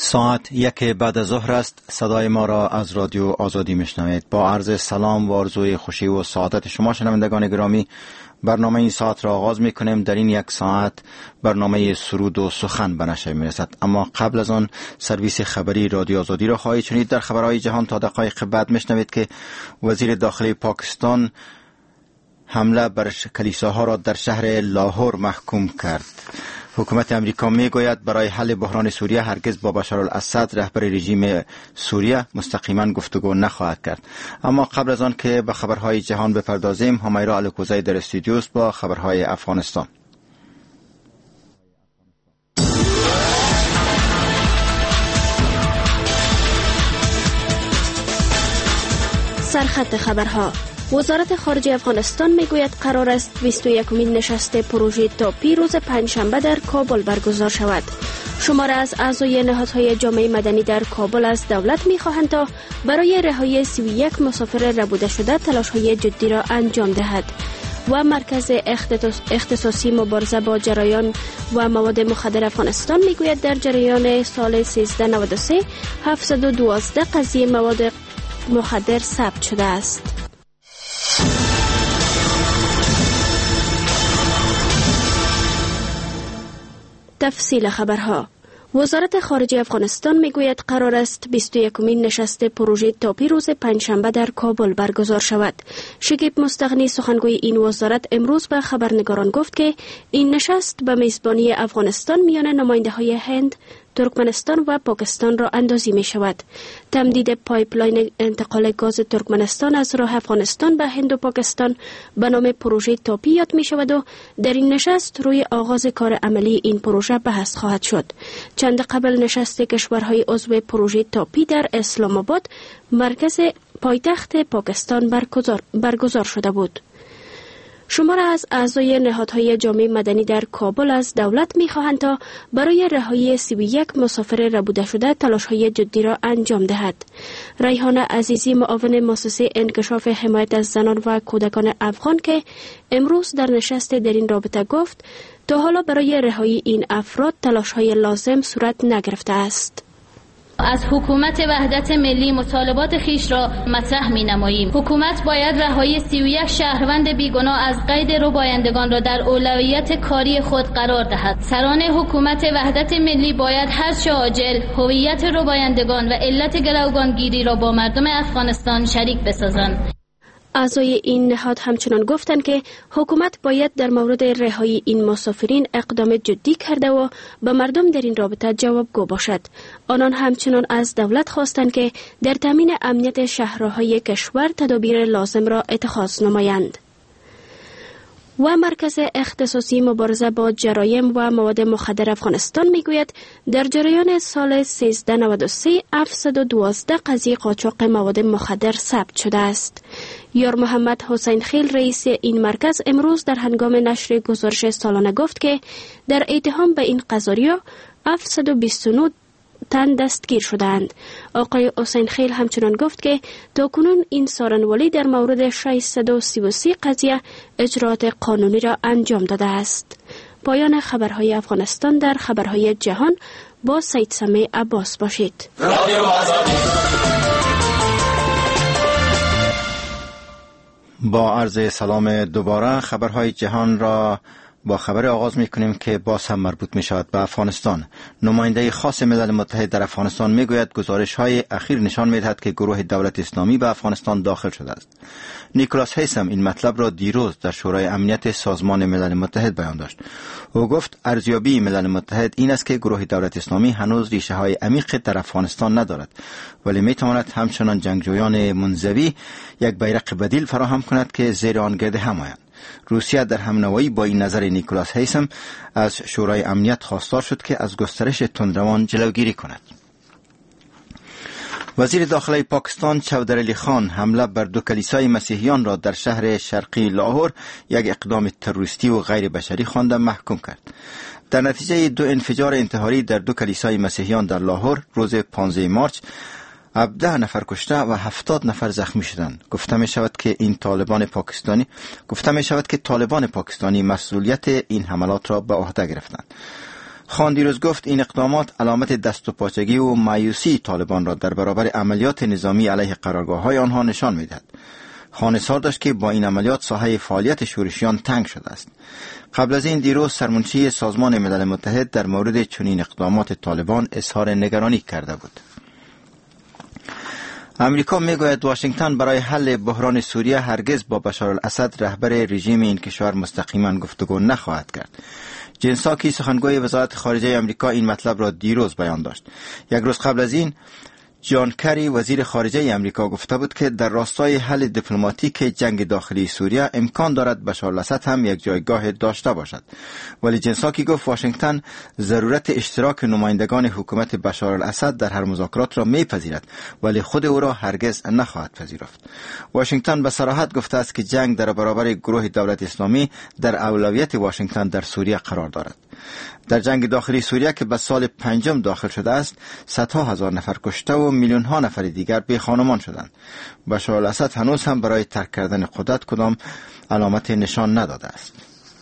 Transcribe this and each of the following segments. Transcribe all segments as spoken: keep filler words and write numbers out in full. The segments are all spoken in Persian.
ساعت یک بعد از ظهر است. صدای ما را از رادیو آزادی میشنوید. با عرض سلام و آرزوی خوشی و سعادت شما شنوندگان گرامی، برنامه این ساعت را آغاز میکنیم. در این یک ساعت برنامه سرود و سخن به نشر میرسد، اما قبل از آن سرویس خبری رادیو آزادی را خواهید شنید. در خبرهای جهان تا دقایق بعد میشنوید که وزیر داخلی پاکستان حمله بر کلیساها را در شهر لاهور محکوم کرد. حکومت امریکا میگوید برای حل بحران سوریه هرگز با بشار الاسد رهبر رژیم سوریه مستقیما گفتگو نخواهد کرد. اما قبل از آن که به خبرهای جهان بپردازیم، همیرا الکوزی در استودیو است با خبرهای افغانستان. سرخط خبرها. وزارت خارجه افغانستان میگوید قرار است بیست و یکمین نشست پروژه تاپی روز پنجشنبه در کابل برگزار شود. شماره از اعضای نهادهای جامعه مدنی در کابل از دولت میخواهند تا برای رهایی سی و یک مسافر ربوده شده تلاش‌های جدی را انجام دهد. و مرکز اختصاصی مبارزه با جرایان و مواد مخدر افغانستان میگوید در جریان سال سیزده نود و سه هفتصد و دوازده قضیه مواد مخدر ثبت شده است. تفصیل خبرها. وزارت خارجه افغانستان میگوید قرار است بیست و یکمین نشست پروژه تاپی روز پنجشنبه در کابل برگزار شود. شکیب مستغنی سخنگوی این وزارت امروز به خبرنگاران گفت که این نشست به میزبانی افغانستان میان نماینده‌های هند، ترکمنستان و پاکستان را اندازی می شود. تمدید پایپلاین انتقال گاز ترکمنستان از راه افغانستان به هند و پاکستان به نام پروژه تاپی یاد می شود و در این نشست روی آغاز کار عملی این پروژه بحث خواهد شد. چند قبل نشست کشورهای عضو پروژه تاپی در اسلام آباد، مرکز پایتخت پاکستان برگزار, برگزار شده بود. شماره از اعضای نهادهای جامعه مدنی در کابل از دولت می‌خواهند تا برای رهایی سی و یک مسافر ربوده شده تلاش‌های جدی را انجام دهد. ریحانه عزیزی، معاون مؤسسه انکشاف حمایت از زنان و کودکان افغان که امروز در نشست در این رابطه گفت تا حالا برای رهایی این افراد تلاش‌های لازم صورت نگرفته است. از حکومت وحدت ملی مطالبات خیش را مطرح می نماییم. حکومت باید رهایی سی و یک شهروند بیگناه از قید ربایندگان را در اولویت کاری خود قرار دهد. سران حکومت وحدت ملی باید هرچه عاجل هویت ربایندگان و علت گروگانگیری را با مردم افغانستان شریک بسازند. اعضای این نهاد همچنان گفتند که حکومت باید در مورد رهایی این مسافرین اقدام جدی کرده و به مردم در این رابطه جوابگو باشد. آنان همچنان از دولت خواستند که در تامین امنیت شهرهای کشور تدابیر لازم را اتخاذ نمایند. و مرکز اختصاصی مبارزه با جرایم و مواد مخدر افغانستان میگوید در جریان سال سیزده نود و سه هفتصد و دوازده قضیه قاچاق مواد مخدر ثبت شده است. یار محمد حسین خیل رئیس این مرکز امروز در هنگام نشر گزارش سالانه گفت که در اتهام به این قضایا هفتصد و بیست و نه تن دستگیر شدند. آقای حسین خیل همچنان گفت که تاکنون این سارنوالی در مورد ششصد و سی و سه قضیه اجرات قانونی را انجام داده است. پایان خبرهای افغانستان. در خبرهای جهان با سید سمیع عباس باشید. با عرض سلام دوباره، خبرهای جهان را با خبر آغاز می کنیم که باز هم مربوط می شود به افغانستان. نماینده خاص ملل متحد در افغانستان می گوید گزارش های اخیر نشان می دهد که گروه دولت اسلامی به افغانستان داخل شده است. نیکولاس هیسم این مطلب را دیروز در شورای امنیت سازمان ملل متحد بیان داشت. او گفت ارزیابی ملل متحد این است که گروه دولت اسلامی هنوز ریشه های عمیق در افغانستان ندارد، ولی می تواند همچنان جنگجویان منزوی یک بیرق بدیل فراهم کند که زیر آن گرد هم آیند. روسیه در همنوایی با این نظر نیکولاس هیسم از شورای امنیت خواستار شد که از گسترش تندروان جلوگیری کند. وزیر داخلی پاکستان چودر علی خان حمله بر دو کلیسای مسیحیان را در شهر شرقی لاهور یک اقدام تروریستی و غیر بشری خوانده محکوم کرد. در نتیجه دو انفجار انتحاری در دو کلیسای مسیحیان در لاهور روز پانزده مارچ هفده نفر کشته و هفتاد نفر زخمی شدند. گفته می شود که این طالبان پاکستانی گفته می شود که طالبان پاکستانی مسئولیت این حملات را به عهده گرفتند. خان دیروز گفت این اقدامات علامت دست و پاچگی و مایوسی طالبان را در برابر عملیات نظامی علیه قرارگاه‌های آنها نشان می‌دهد. خان اظهار داشت که با این عملیات ساحه فعالیت شورشیان تنگ شده است. قبل از این دیروز سرمنشی سازمان ملل متحد در مورد چنین اقدامات طالبان اظهار نگرانی کرده بود. امریکا میگوید واشنگتن برای حل بحران سوریه هرگز با بشار الاسد رهبر رژیم این کشور مستقیما گفتگو نخواهد کرد. جین ساکی سخنگوی وزارت خارجه امریکا این مطلب را دیروز بیان داشت. یک روز قبل از این جان کری وزیر خارجه امریکا گفته بود که در راستای حل دیپلماتیک جنگ داخلی سوریه امکان دارد بشار الاسد هم یک جایگاه داشته باشد. ولی جین ساکی گفت واشنگتن ضرورت اشتراک نمایندگان حکومت بشار الاسد در هر مذاکرات را میپذیرد ولی خود او را هرگز نخواهد پذیرفت. واشنگتن به صراحت گفته است که جنگ در برابر گروه دولت اسلامی در اولویت واشنگتن در سوریه قرار دارد. در جنگ داخلی سوریه که به سال پنجم داخل شده است، صدها هزار نفر کشته و میلیون ها نفر دیگر بی خانمان شدند. بشار الاسد هنوز هم برای ترک کردن قدرت کدام علامت نشان نداده است.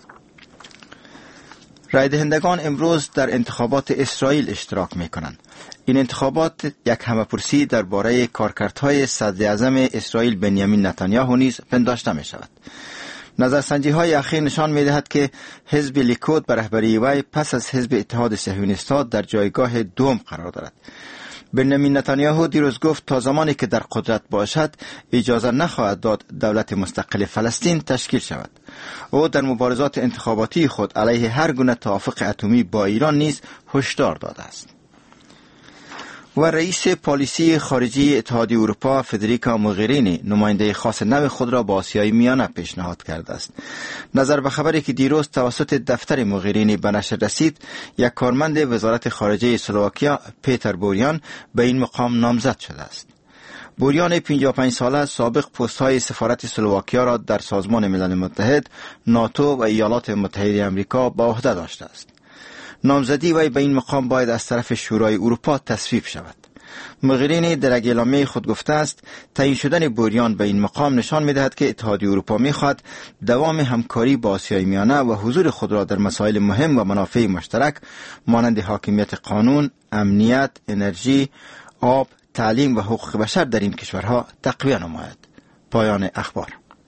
رای دهندگان امروز در انتخابات اسرائیل اشتراک می کنند. این انتخابات یک همه‌پرسی درباره کارکردهای صدر اعظم اسرائیل بنیامین نتانیاهو نیز پنداشته می شود. نظرسنجی های اخیر نشان می دهد که حزب لیکود به رهبری وی پس از حزب اتحاد صهیونیست‌ها در جایگاه دوم قرار دارد. بنیامین نتانیاهو دیروز گفت تا زمانی که در قدرت باشد اجازه نخواهد داد دولت مستقل فلسطین تشکیل شود. او در مبارزات انتخاباتی خود علیه هر گونه توافق اتمی با ایران نیز هشدار داده است. و رئیس پالیسی خارجی اتحادیه اروپا فدریکا موغرینی نماینده خاص نو خود را با آسیای میانه پیشنهاد کرده است. نظر به خبری که دیروز توسط دفتر موغرینی به نشر رسید، یک کارمند وزارت خارجه اسلواکیا پیتر بوریان به این مقام نامزد شده است. بوریان پنجاه و پنج ساله سابق پست‌های سفارت اسلواکیا را در سازمان ملل متحد، ناتو و ایالات متحده آمریکا به عهده داشته است. نامزدی وی به این مقام باید از طرف شورای اروپا تصویب شود. موغرینی در یک اعلامیه خود گفته است تعیین شدن بوریان به این مقام نشان می‌دهد که اتحادیه اروپا می‌خواهد دوام همکاری با آسیای میانه و حضور خود را در مسائل مهم و منافع مشترک مانند حاکمیت قانون، امنیت، انرژی، آب، تعلیم و حقوق بشر در این کشورها تقویت نماید. پایان اخبار.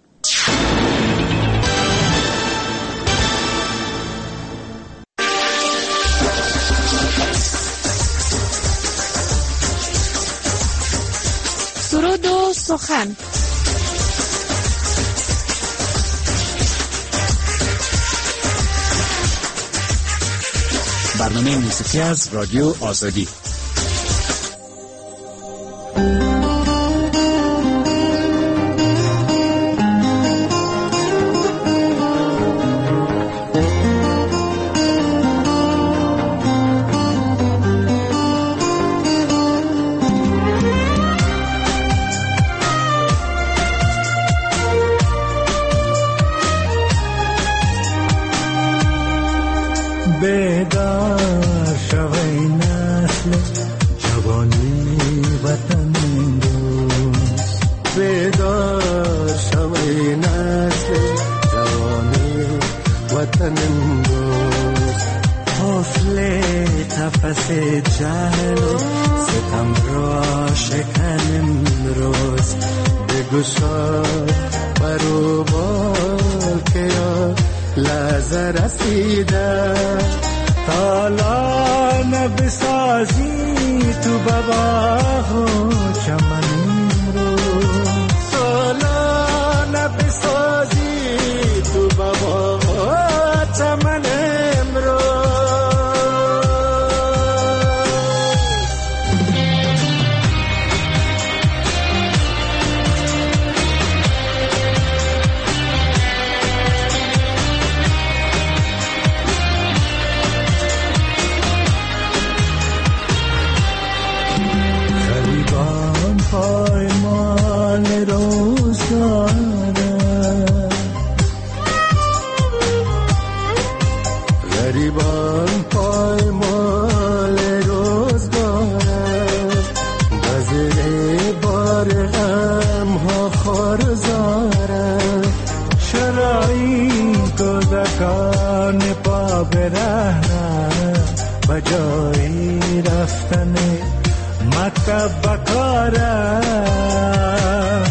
سرود و سخن. برنامه موسیقی از رادیو آزادی. بیدار شوی نسل جوانی وطن دوست، بیدار شوی نسل جوانی وطن دوست، حوصله قفس جهل و ستم را شکن امروز، بگشای بروبال که یا لحظه رسیده، تالا نبسازی تو بباغ و چمن امروز، تالا نبسازی تو بباغ و چمن امروز. مکتب بکارم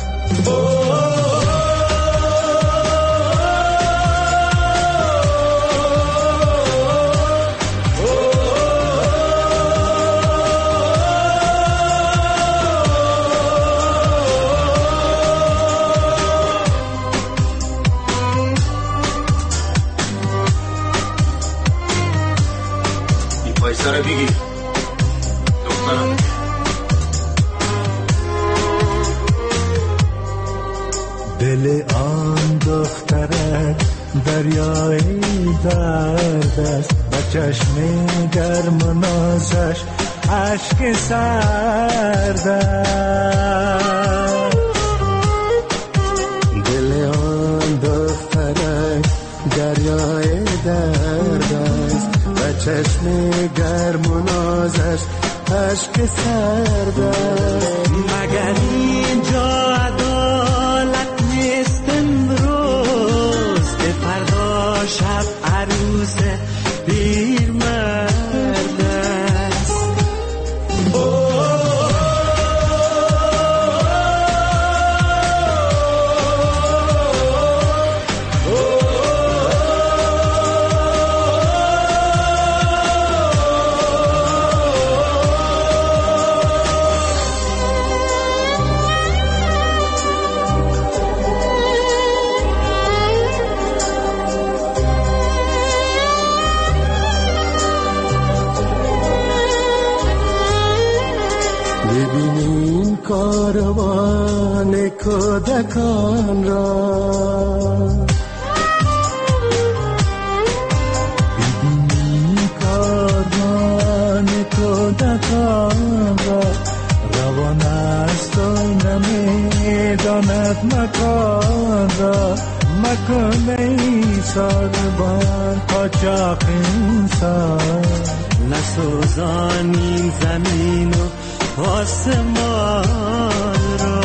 سر بگی دخترم دل آن دخترت دریای درد است و چشم گرم و نازش عشق سرد است دل آن دخترت دریای درد است و چشم گرم و نازش عشق سرد است مگر اینجا عدالت نیست امروز که فردا شب عروس پیر مرد است ببینین کاروان کودکان را ببینین کاروان کودکان را روان است و نمیداند مکان را مکن ای ساربان قاچاق انسان نسوزان این زمین و آسمان را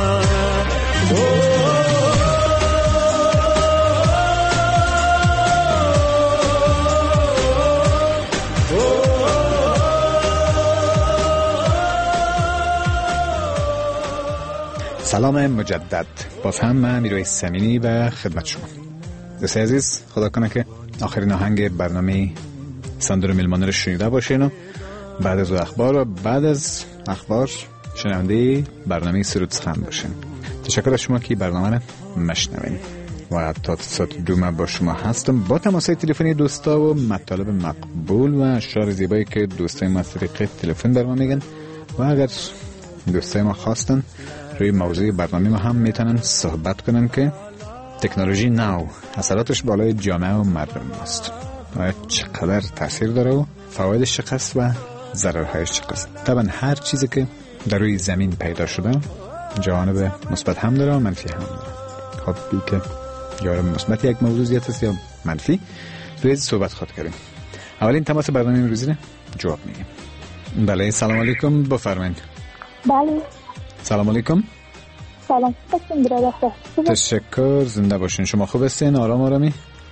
سلام مجدد، باز هم من میروی سمینی و خدمت شما دوستای عزیز. خدا کنه که آخرین آهنگ برنامه صندوق میلمانه رو شنیده باشین و بعد از اخبار و بعد از اخبار شنونده برنامه سرود سخن باشین. تشکر از شما که برنامه رو مشنوین و تا ساعت دوم با شما هستم با تماسهای تلفنی دوستا و مطالب مقبول و اشعار زیبایی که دوستای ما از طریق تلفن در ما میگن و اگر دوستای ما خواستن روی موضوع برنامه ما هم میتونن صحبت کنن که تکنولوژی نو اثراتش بالای جامعه و مردم است و چقدر تاثیر داره و فوایدش چقدر و ضررهایش چقدر. طبعا هر چیزی که در روی زمین پیدا شده جوانب مثبت هم داره و منفی هم داره. خب بی که جوانب مثبت یک موضوعیت است یا منفی روی صحبت خود کردیم. اولین تماس برنامه امروزی رو جواب میگیم. بله سلام علیکم، بفرمایید. بله سلام علیکم. سلام هستم برادر. تشکر، زنده باشین. شما خوب هستین؟ آرام آرامی؟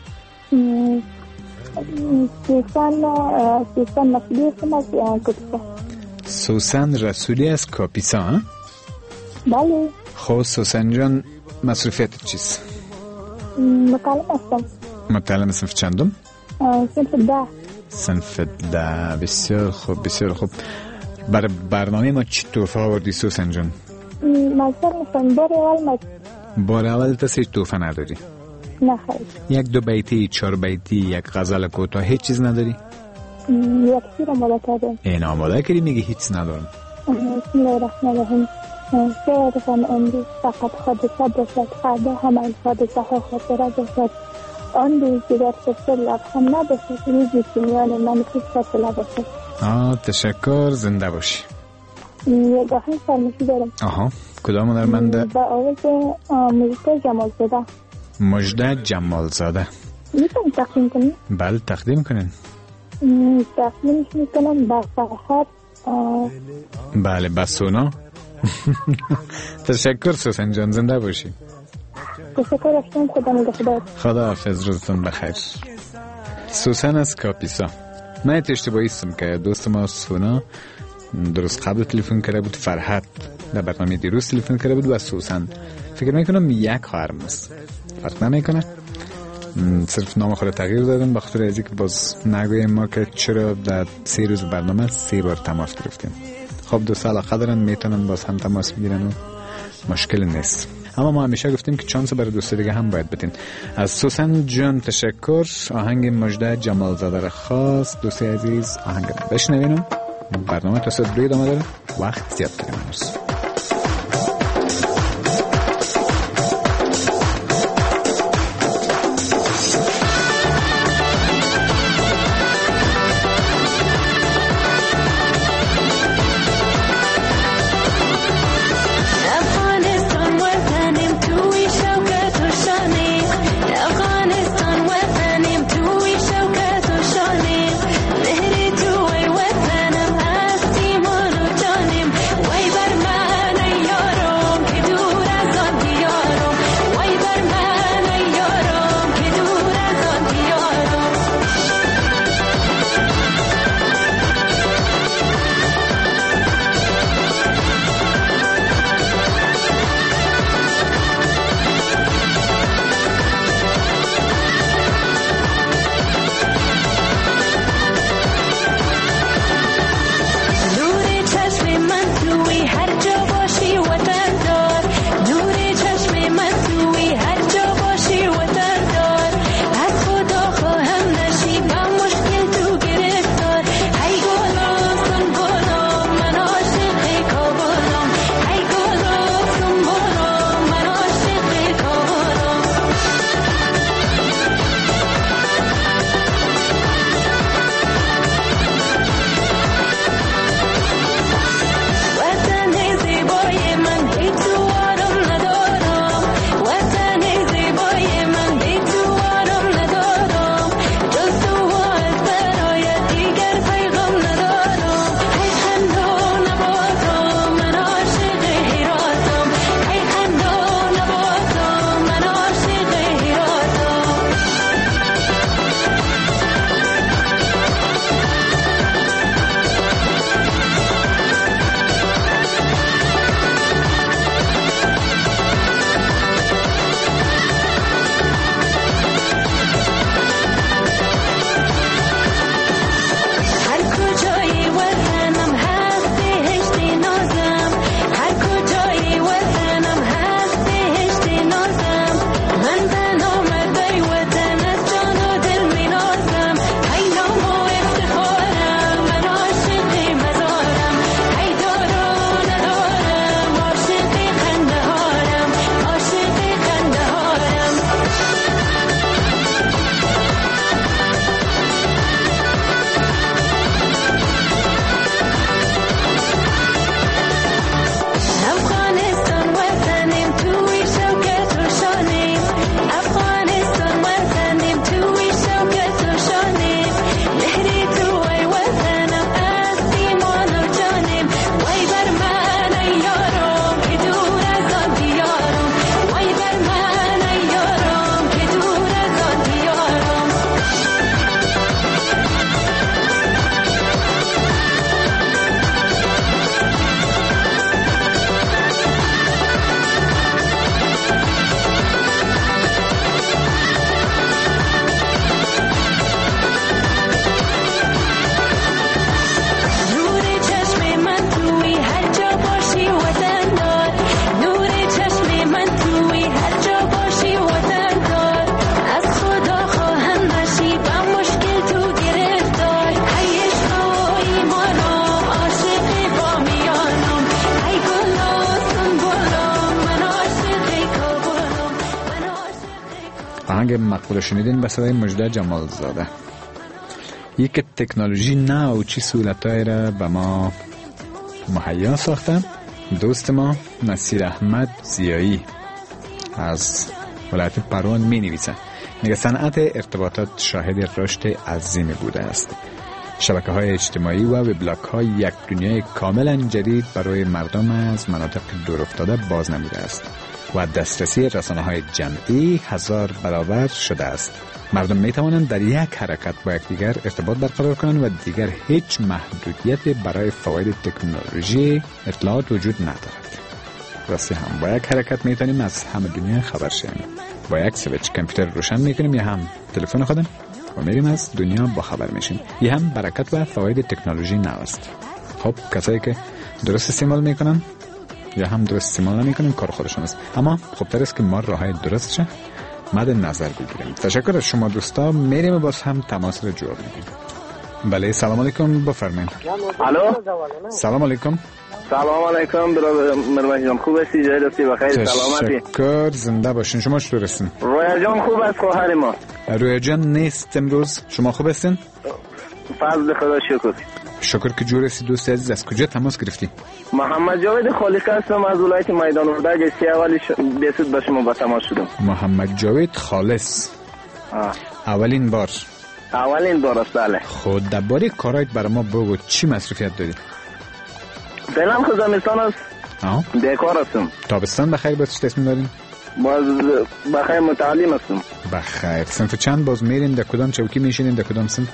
سوسن سوسن رسولی هستم از کاپیسا. سوسن رسولی از کاپیسا ها؟ بله. خب سوسن جان مصروفیت چیست؟ متعلم هستم. متعلم صنف چندم؟ صنف ده. صنف ده. بسیار خوب بسیار خوب. برای برنامه ما چی توفه آوردی سوسن جان؟ مزدر میکنم بار اول مزدر. بار اول تا هیچ توفه نداری؟ نه خیلی. یک دو بیتی، چهار بیتی، یک غزل کوتاه هیچ چیز نداری؟ یک شیر آماده کردم. این آماده کردی میگه هیچ ندارم. بسم الله الرحمن الرحیم. شعرم امروز فقط حادثه باشد، فردا هم این حادثه ها خاطره باشد. آن روز دیگر فصل لب هم نباشد، روزی که میان من فصل باشد. آه تشکر، زنده باشی. یک آهنگ فرمایشی دارم. آها کدام هنرمنده؟ با آواز مجده جمال زاده. مجده جمال زاده. میتونم تقدیم کنیم؟ بله تقدیم کنین. تقدیمش میکنم با فرحت. بله بسونا. تشکر سوسن جان، زنده باشی. تشکر اشتم، خدا نگهدار. خدا حافظ، روزتون بخیر. سوسن از کاپیسا. من اشتباهی استم که دوست ما سونا درست قبل تلفن کرده بود، فرحت در برنامه دیروز تلفن کرده بود و سوسن. فکر میکنم یک خواهرم است، فرق نمیکنه، صرف نام خود تغییر دادن به خاطر از اینکه باز نگویم ما که چرا در سه روز برنامه سه بار تماس گرفتیم. خب دو سال علاقه دارن، میتونن باز هم تماس بگیرن و مشکل نیست. اما ما همیشه گفتیم که چانس برای دوست دیگه هم باید بدین. از سوسن جان تشکر. آهنگ مجده جمالزاده را خواست. دوستی عزیز آهنگ را بشنوینم. برنامه تا صد روی ادامه داره، وقت زیاد داریم امروز. آهنگ مقبول شنیدین به صدای مجده جمالزاده. یک تکنولوژی نو چی سهولتایی را به ما مهیا ساختن. دوست ما نصیر احمد زیایی از ولایت پروان می نویسه، میگه صنعت ارتباطات شاهد رشد عظیمی بوده است. شبکه های اجتماعی و وبلاگ ها یک دنیای کاملا جدید برای مردم از مناطق دور افتاده باز نموده است. و دسترسی رسانه‌های جمعی هزار برابر شده است. مردم می توانند در یک حرکت با یکدیگر ارتباط برقرار کنند و دیگر هیچ محدودیت برای فواید تکنولوژی اطلاعات وجود ندارد. راستی هم با یک حرکت می توانیم از همه دنیا خبر شویم. با یک سویچ کامپیوتر روشن می کنیم یا هم تلفن خودم و میریم از دنیا با خبر میشیم. یه هم برکت و فواید تکنولوژی نو است. خب کسایی که درست استعمال میکنن یا هم درست استعمال نمیکنن کار خودشون است، اما خب تر است که ما راههای درستش مد نظر بگیریم. تشکر از شما دوستا. میریم باز هم تماس رو جواب میدیم. بله سلام علیکم، بفرمایید. الو سلام علیکم. سلام علیکم برادر مرمش جان، خوب هستی؟ جای راستی بخیر سلامتی؟ تشکر، زنده باشین. شما چطور هستین؟ رویا جان خوب است خواهر ما. رویا جان نیست امروز. شما خوب هستین؟ فضل خدا شکر. شکر که جور هستی. دوست عزیز از کجا تماس گرفتی؟ محمد جاوید خالق هستم از ولایت میدان وردک. سی اولی بیسود به شما با تماس شدم. محمد جاوید خالص. آه. اولین بار اولین بار است. بله. خود درباره کارایت برای ما بگو، چی مصرفیت داری؟ فعلا خود زمستان است. آه. بیکار هستم. تابستان بخیر باز چی تصمیم دارین؟ باز بخیر متعلم هستم. بخیر. صنف چند باز میرین؟ در کدام چوکی میشینین؟ در کدام صنف؟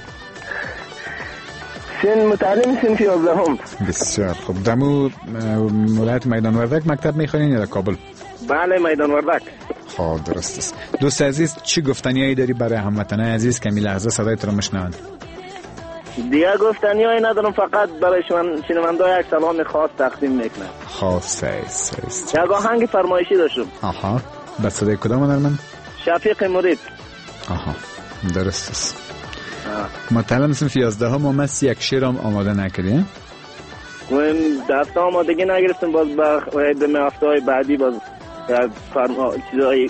سن متعلم صنف یازدهم. بسیار خوب. دمو ولایت میدان وردک مکتب میخونین یا در کابل؟ بله میدان وردک. خب درست است. دوست عزیز چی گفتنیایی داری برای هموطنان عزیز که می لحظه صدای تو رو میشنوند؟ دیگه گفتنیایی ندارم، فقط برای شما شنونده‌ها یک سلام خاص تقدیم میکنم. خاص است. است. یک آهنگ فرمایشی داشتم. آها. با صدای کدام هنرمند؟ شفیق مرید. آها. درست است. مطلب صنف یازدهم ممس یک شعرم آماده نکردی؟ من دست آمادگی نگرفتم، باز به به هفته‌های بعدی باز فرما چیزایی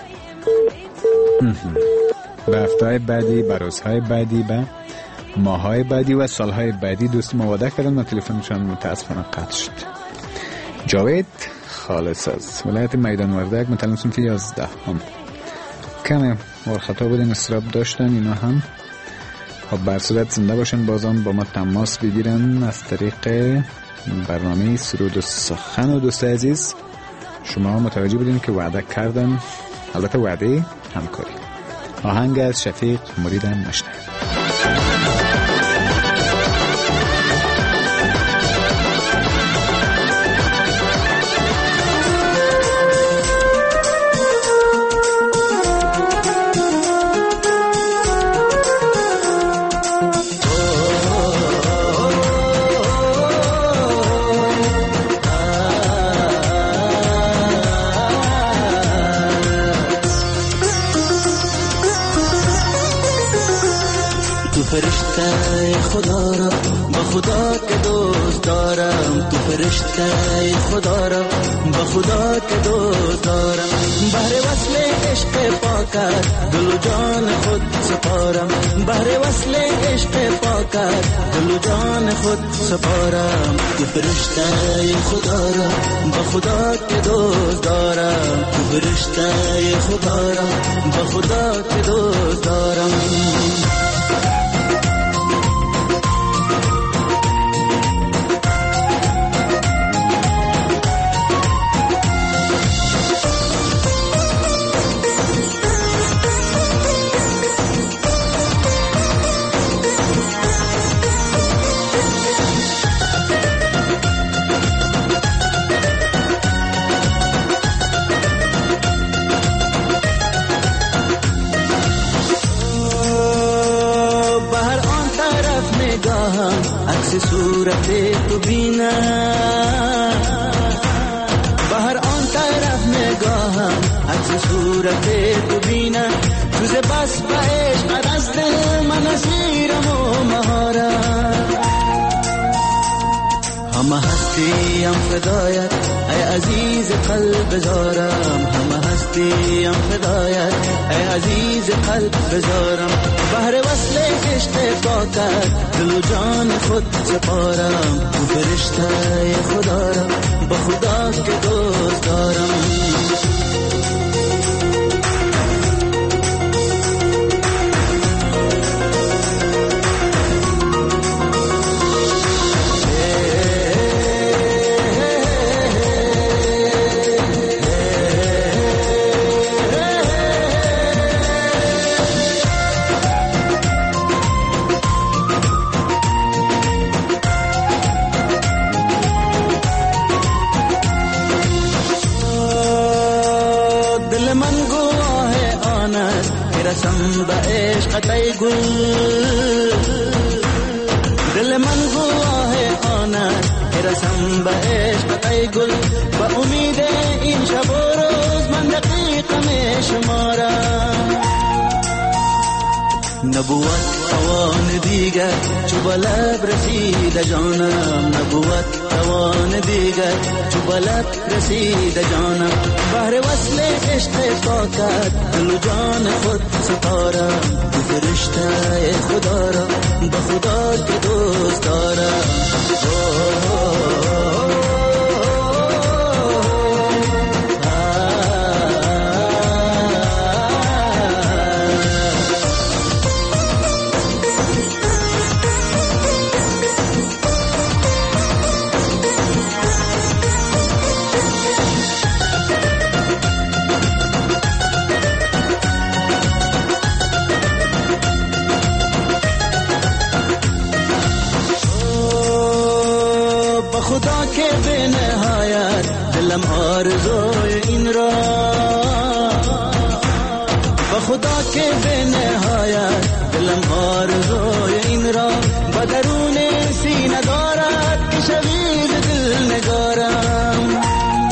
به هفته‌های بعدی، به روزهای بعدی، به ماه‌های بعدی و سال‌های بعدی دوست مواده کردن و تلفنشان متاسفانه قطع شد. جاوید خالص از ولایت میدان وردک مطلب صنف یازدهم. کمی ورخطا بودن، استراب داشتن اینا هم. خب بر صورت زنده باشن، بازم با ما تماس بگیرن از طریق برنامه سرود و سخن. و دوست عزیز شما متوجه بودین که وعده کردن، البته وعده همکاری. آهنگ از شفیق مریدم مشنوید. فرشته خدا را با خدا که دوست دارم، تو فرشته خدا را با خدا که دوست دارم. بهر وصل عشق پاکت دل و جان خود سپارم، بهر وصل عشق پاکت دل و جان خود سپارم. تو فرشته خدا را با خدا که دوست دارم، تو فرشته خدا را با خدا که دوست دارم. صورت تو بینا بهر آن طرف نگاهم، عکس صورت تو بینا توز بس با عشق از دل من اسیرم و مهارم. همه هستیم فدایت ای عزیز قلب زارم، همه هستیم فدایت ای عزیز قلب بزارم. بهر وصل عشق پاکت دل و جان خود سپارم، تو فرشته خدا را با خدا که دوست دارم. رسم به عشقت ای گل دل من گواه آن است که رسم به عشقت ای گل به امید این شب و روز من دقیقم شمارم نبوت توان دیگر چو بلب رسید جانم نبوت توان دیگر چو بلب رسید جانم بهر وصل عشق پاکت دل و جان خود سپارم تو فرشته خدا را به خدا که دوست دارم خدا که به نهایت دلم آرزوی این را و خدا که به نهایت دلم آرزوی این را با درون سینه دارد که شوید دل نگارم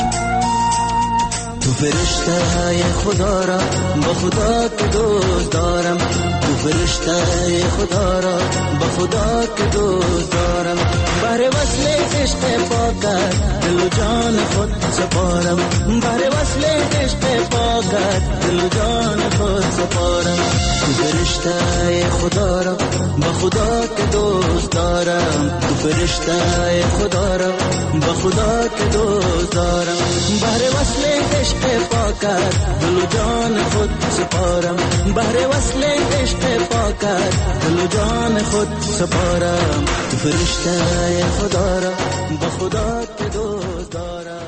تو فرشته های خدا را با خدا که دوست دارم تو فرشته های خدا را با خدا که دوست دارم بهر وصل عشق پاکت دل و جان خود سپارم بهر وصل عشق پاکت دل و جان خود سپارم تو فرشته خدا را با خدا که دوست دارم تو فرشته خدا را با خدا که دوست دارم بهر وصل عشق پاکت دل و جان خود سپارم بهر وصل عشق پاکت دل و جان خود سپارم تو فرشته خدا را با خدا که دوست دارم.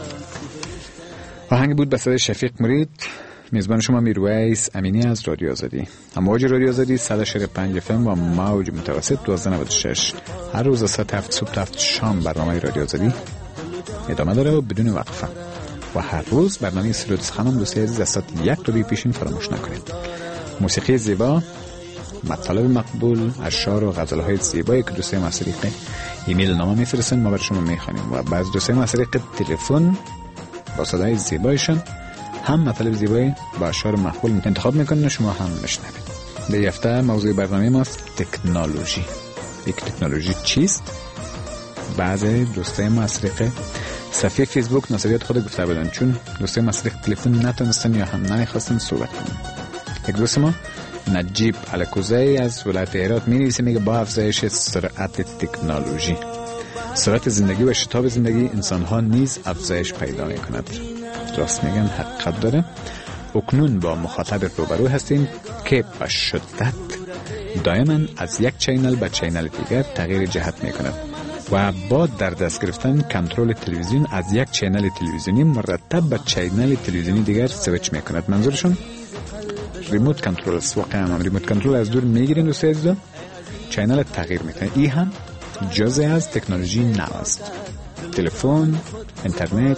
آهنگ بود به صدای شفیق مرید. میزبان شما میرویس امینی از رادیو آزادی. امواج رادیو آزادی صد و پنج اف ام و موج متوسط دوازده و نود و شش. هر روز از ساعت هفت صبح تا هفت شام برنامه رادیو آزادی ادامه داره و بدون وقفه. و هر روز برنامه سرود سخنم دوستی عزیز از ساعت یک تا دو پیشین فراموش نکنید. موسیقی زیبا، مطالب مقبول، اشعار و غزلهای زیبایی که دوستای ما از طریق ایمیل نامه میفرستن ما برای شما میخوانیم و بعضی دوستای ما از طریق تلفن با صدای زیبایشون هم مطالب زیبایی با اشعار مقبول انتخاب میکنن و شما هم میشنوید. در هفته موضوع برنامه ماست تکنولوژی. یک تکنولوژی چیست؟ بعضی دوستای ما از طریق صفحه فیسبوک نظریات خود گفته بودن چون دوستای ما از طریق تلفن نتونستن یا هم نمیخواستن صحبت کنن. یک دوست ما نجیب علکوزی از ولایت هرات می نویسه میگه با افزایش سرعت تکنولوژی سرعت زندگی و شتاب زندگی انسان ها نیز افزایش پیدا می کند. راست میگن، حقیقت داره. اکنون با مخاطب روبرو هستیم که به شدت دائما از یک چینل به چینل دیگر تغییر جهت می کند و با در دست گرفتن کنترل تلویزیون از یک چینل تلویزیونی مرتب به چینل تلویزیونی دیگر سویچ می کند. منظورشون ریموت کنترل است. واقعا هم ریموت کنترل از دور میگیرین و سیزده چینل تغییر میکنه. این هم جزء از تکنولوژی نو است. تلفن، اینترنت،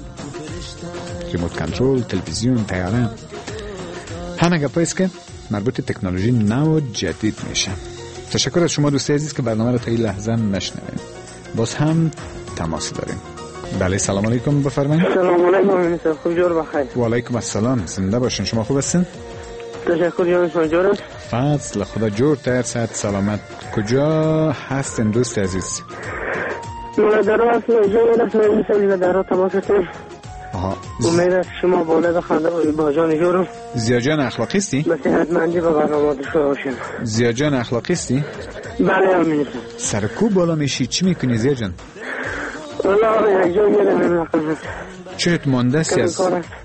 ریموت کنترل، تلویزیون، طیاره، همه گپایست که مربوط تکنولوژی نو و جدید میشه. تشکر از شما دوستای عزیز که برنامه رو تا این لحظه مشنوید. باز هم تماس داریم. بله، سلام علیکم، بفرمایید. سلام علیکم، خوب جور بخیر. و علیکم السلام، زنده باشین. شما خوب هستین؟ تشکر، جان شما جور است؟ فضل خدا جور، تر صحت سلامت. کجا هستین دوست عزیز؟ من در راست جور است، من در راست تماس هستم. آها. امید است شما بالا بخنده و با جان جورم. زیاجان اخلاقی استی؟ به صحتمندی با برنامه داشته باشین. زیاجان اخلاقی استی؟ بله امین. سرکو بالا میشی چی میکنی زیاجان؟ والله یک جا میرم نکنم. چرت مانده هستی از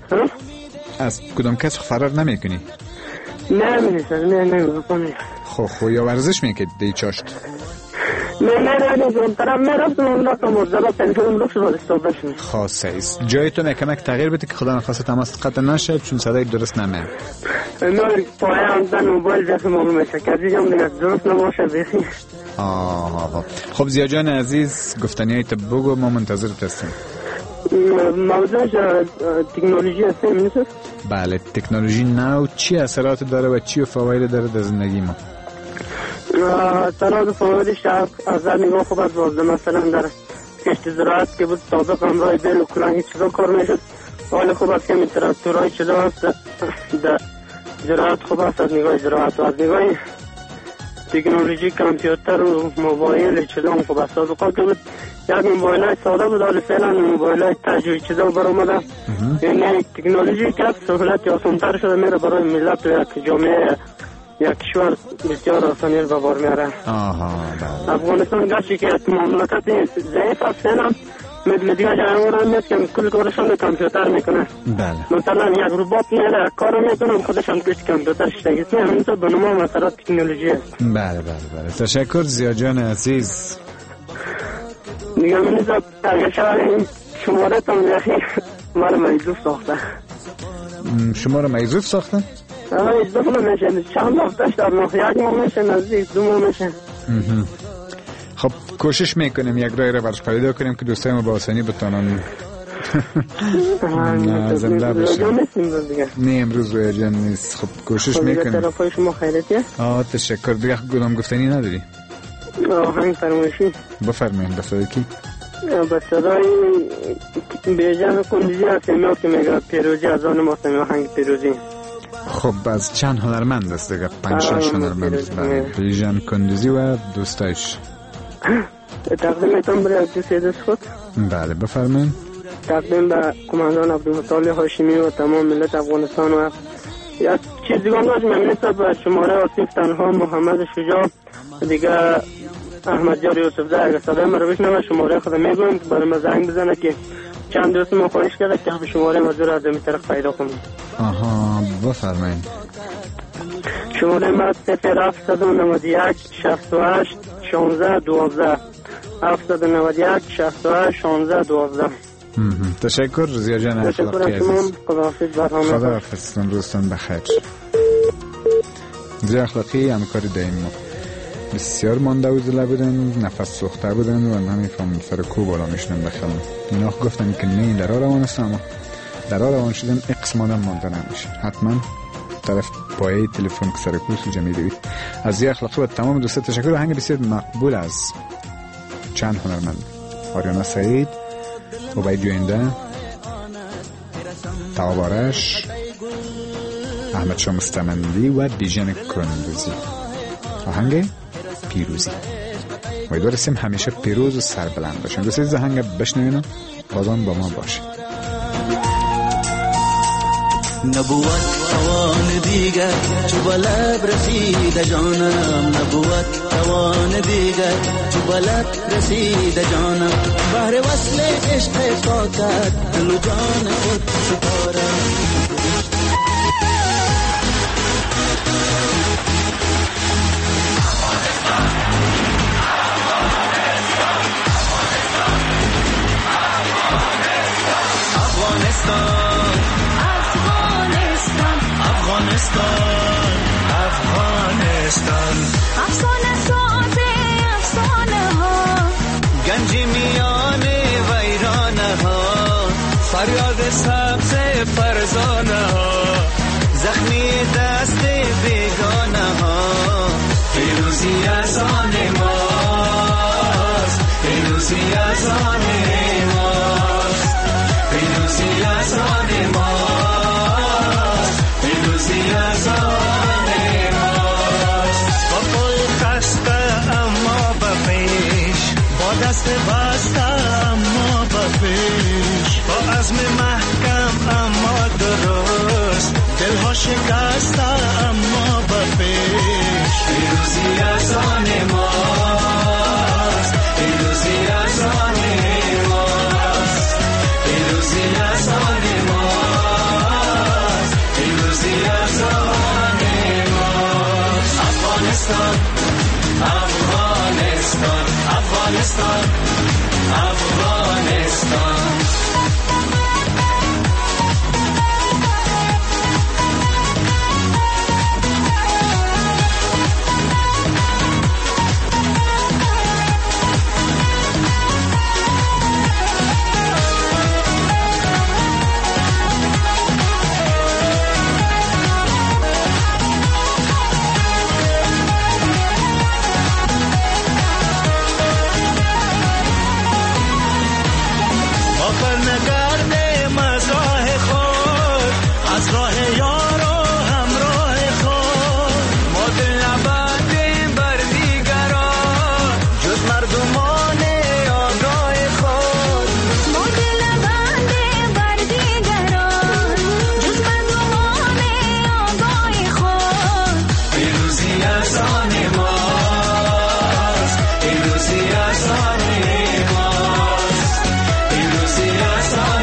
از کدام کس فرار نمیکنی؟ نه میرسم، نه نه میکنم. خو خو یا ورزش میکنی دی چاشت؟ نه نه نه نه طرف میرم اون را تو مزدلا تلفن رو شو استوبش. خاصه است. جای تو نکمک تغییر بده که خدا نخواسته تماس قطع نشه چون صدای درست نمیاد. من پایم دن موبایل دست معلوم میشه که دیگه دیگه درست نباشه بخیر. آه خب زیاجان عزیز گفتنیای تو بگو، ما منتظرت هستیم. موضوعش تکنولوژی هست می‌نویسه. بله، تکنولوژی نو چی اثرات داره و چی فواید داره در زندگی ما؟ اثرات و فوایدش از نگاه خوب از واسه مثلا در کشت زراعت که بود سابق همراه بیل و کلان هیچ چیزا کار میشد، حال خوب است که می تراکتورهای چیزا هست در زراعت خوب است از نگاه زراعت و از نگاه تکنولوژی کامپیوتر و موبایل چیزا هم خوب است. سابقا که بود یک موبایل های ساده بود، حالا فعلا موبایل های تجوی چیزا برآمده، یعنی تکنولوژی که سهولت آسان‌تر شده میره برای ملت و یک جامعه یک کشور بسیار آسانی رو بار میاره. آها بله. افغانستان گرچه که مملکت ضعیف است فعلا، مثل دیگه جامعه هم نیست که کل کارشان کامپیوتر میکنه. بله. مثلا یک ربات میره کار میکنه خودشان پشت کامپیوتر شتگیست، همین تو به نما مسئلات تکنولوژی است. بله بله بله. تشکر زیا جان عزیز. دیگه من نیزا اگر شهر این شماره تام یخی مرا میزوف ساخته. شما رو میزوف ساخته؟ آه ایزوف نمیشه، چند هفتهش در نخ یک ماه میشه، نزدیک دو ماه میشه. خب کوشش میکنیم یک رای رو برش پیدا کنیم که دوستای ما با آسانی بتانن زنده باشن. نه امروز روی جان نیست. خب کوشش میکنیم. طرفای شما خیرتیه؟ آه تشکر. دیگه گنام گفتنی نداری؟ آهنگ فرمایشی بفرمایید. به صدای کی؟ به صدای بیجان کندیزی هست میاد که میگه پیروزی از آن ماستمی آهنگ پیروزی. خب از چند هنرمند است دیگه؟ پنج شش هنرمند. بیجان کندیزی و دوستایش. تقدیم ایتان برای دوستی دست خود. بله بفرمایید. تقدیم به کماندان عبدالمطلب هاشمی و تمام ملت افغانستان و یک چیز دیگه هم داشت می‌بینید به شماره آصف تنها محمد شجاع دیگه احمد جار یوسف ده اگر صدای ما رو بشنوه شماره خود میگویم که برای ما زنگ بزنه که چند دوست ما خواهش کرده که به شماره مزور از این طرف پیدا کنیم. آها بفرمایید. شماره ما صفر هفتصد و نود و یک شصت و هشت شانزده دوازده هفتصد و نود و یک شصت و هشت شانزده دوازده. تشکر زیا جان اخلاقی عزیز. خداحافظ. برنامه خداحافظ. روزتون بخیر. زیا اخلاقی همکار دائم ما. بسیار مانده و زله بودن، نفس سوخته بودن و نمیفهمم سر کو بالا میشنم بخلم. اینا گفتن که نه در روان است، اما در روان شدن اقس مادم مانده نمیشه. حتما طرف پایه تلفن که سر کو سوجه میدوید. از زیا اخلاقی و تمام دوستا تشکر. آهنگ بسیار مقبول از چند هنرمند: آریانا سعید، عبید جوینده، تابارش، احمد شاه مستمندی و بیژن کندوزی. آهنگ پیروزی. امیدوار هستیم همیشه پیروز و سربلند باشیم. دوستی از آهنگ بشنوین، بازم با ما باشه. نبوت توان دیگر چو بلب رسید جانم، نبوت توان دیگر چو بلب رسید جانم، بهر وصل عشق پاکت دل و جان خود سپارم. افغانستان افغانستان افسانه ساز افسانه ها، گنج میان ویرانه ها، فریاد سبز فرزانه ها، زخمی دست بیگانه ها. پیروزی از آن ماست، پیروزی از آن ماست، پیروزی از آن ماست، از آن ماست. با پای خسته اما به پیش، با دست بسته اما به پیش، با عزم محکم اما درست، دلها شکسته اما به پیش. پیروزی از آن ماست، پیروزی از آن ماست، پیروزی از آن ماست، پیروزی از آن ماست. افغانستان افغانستان افغانستان افغانستان. غافل نکردیم از راه خود، از راه یار و همراه خود. ما دل نبندیم بر دیگران جز مردمان آگاه خود. ما دل نبندیم بر دیگران جز مردمان آگاه خود. پیروزی از آن ماست، پیروزی از آن ماست، پیروزی از آن